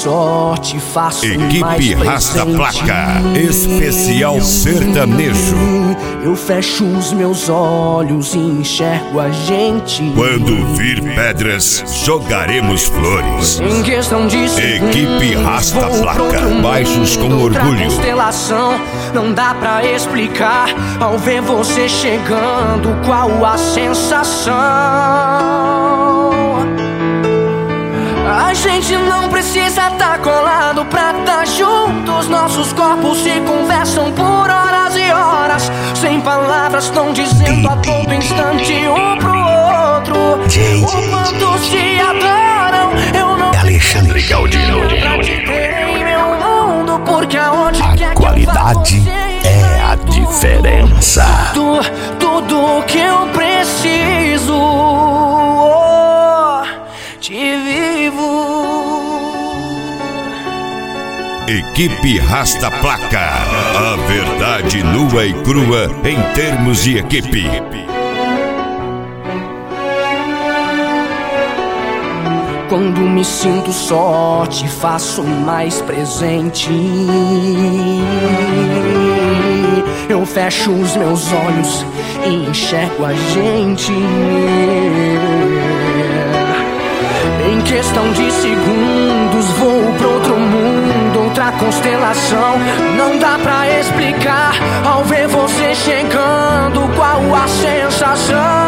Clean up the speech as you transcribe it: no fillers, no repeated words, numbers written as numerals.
sorte, faço mais Equipe Rasta Placa, especial sertanejo. Eu fecho os meus olhos e enxergo a gente. Quando vir pedras, jogaremos flores. Em questão de segundos, Equipe Rasta vou Placa, pro outro baixos com mundo, outra orgulho. constelação, não dá pra explicar. Ao ver você chegando, qual a sensação? A gente não precisa tá colado pra tá juntos. Nossos corpos se conversam por horas e horas. Sem palavras tão dizendo a todo instante um pro outro o quanto se adoram. Eu não Alexandre Galdino. pra te ter em meu mundo, porque aonde quer que Qualidade eu vá, você é a diferença. tudo que eu preciso, te vivo. Equipe Rasta Placa, a verdade nua e crua em termos de equipe. Quando me sinto só, te faço mais presente. Eu fecho os meus olhos e enxergo a gente. Em questão de segundos, vou pro outro mundo, outra constelação. Não dá pra explicar. Ao ver você chegando, qual a sensação?